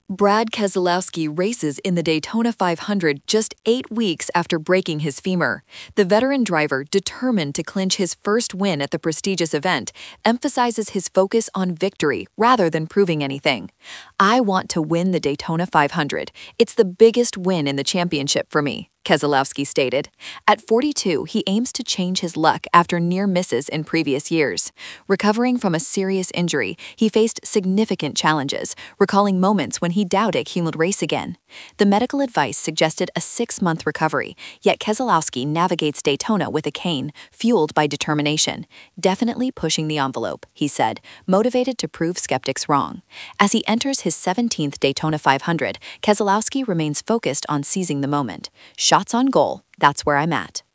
Brad Keselowski races in the Daytona 500 just 8 weeks after breaking his femur. The veteran driver, determined to clinch his first win at the prestigious event, emphasizes his focus on victory rather than proving anything. "I want to win the Daytona 500. It's the biggest win in the championship for me," Keselowski stated. At 42, he aims to change his luck after near misses in previous years. Recovering from a serious injury, he faced significant challenges, recalling moments when he doubted he would race again. The medical advice suggested a 6-month recovery, yet Keselowski navigates Daytona with a cane, fueled by determination. "Definitely pushing the envelope," he said, motivated to prove skeptics wrong. As he enters his 17th Daytona 500, Keselowski remains focused on seizing the moment. "Shots on goal, that's where I'm at."